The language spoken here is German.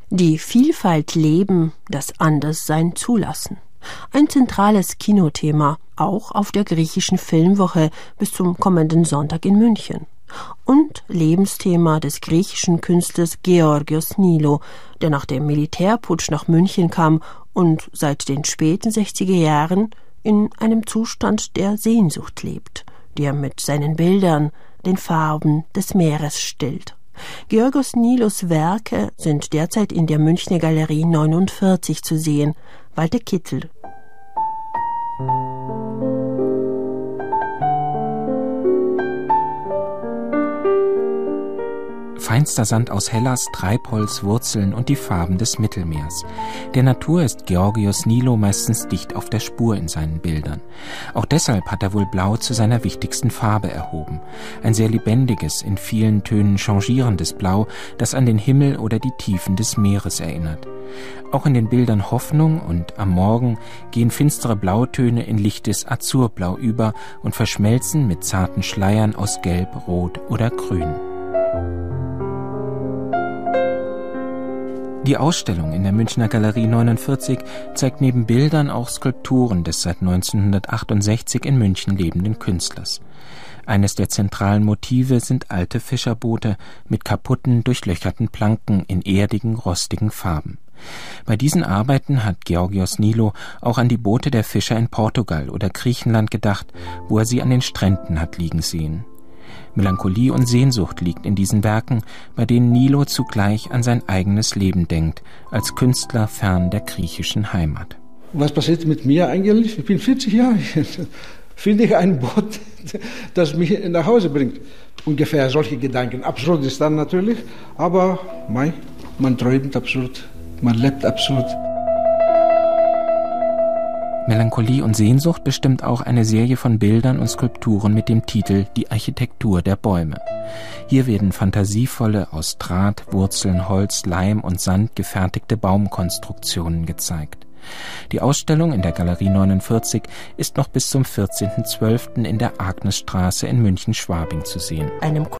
Die Vielfalt leben, das Anderssein zulassen. Ein zentrales Kinothema, auch auf der griechischen Filmwoche bis zum kommenden Sonntag in München. Und Lebensthema des griechischen Künstlers Georgios Nilo, der nach dem Militärputsch nach München kam und seit den späten 60er Jahren in einem Zustand der Sehnsucht lebt, die er mit seinen Bildern, den Farben des Meeres stillt. Georgios Nilos Werke sind derzeit in der Münchner Galerie 49 zu sehen. Walter Kittel. Feinster Sand aus Hellas, Treibholz, Wurzeln und die Farben des Mittelmeers. Der Natur ist Georgios Nilo meistens dicht auf der Spur in seinen Bildern. Auch deshalb hat er wohl Blau zu seiner wichtigsten Farbe erhoben. Ein sehr lebendiges, in vielen Tönen changierendes Blau, das an den Himmel oder die Tiefen des Meeres erinnert. Auch in den Bildern Hoffnung und Am Morgen gehen finstere Blautöne in lichtes Azurblau über und verschmelzen mit zarten Schleiern aus Gelb, Rot oder Grün. Die Ausstellung in der Münchner Galerie 49 zeigt neben Bildern auch Skulpturen des seit 1968 in München lebenden Künstlers. Eines der zentralen Motive sind alte Fischerboote mit kaputten, durchlöcherten Planken in erdigen, rostigen Farben. Bei diesen Arbeiten hat Georgios Nilo auch an die Boote der Fischer in Portugal oder Griechenland gedacht, wo er sie an den Stränden hat liegen sehen. Melancholie und Sehnsucht liegt in diesen Werken, bei denen Nilo zugleich an sein eigenes Leben denkt, als Künstler fern der griechischen Heimat. Was passiert mit mir eigentlich? Ich bin 40 Jahre. Finde ich ein Boot, das mich nach Hause bringt. Ungefähr solche Gedanken. Absurd ist dann natürlich, aber man träumt absurd, man lebt absurd. Melancholie und Sehnsucht bestimmt auch eine Serie von Bildern und Skulpturen mit dem Titel Die Architektur der Bäume. Hier werden fantasievolle, aus Draht, Wurzeln, Holz, Leim und Sand gefertigte Baumkonstruktionen gezeigt. Die Ausstellung in der Galerie 49 ist noch bis zum 14.12. in der Agnesstraße in München-Schwabing zu sehen.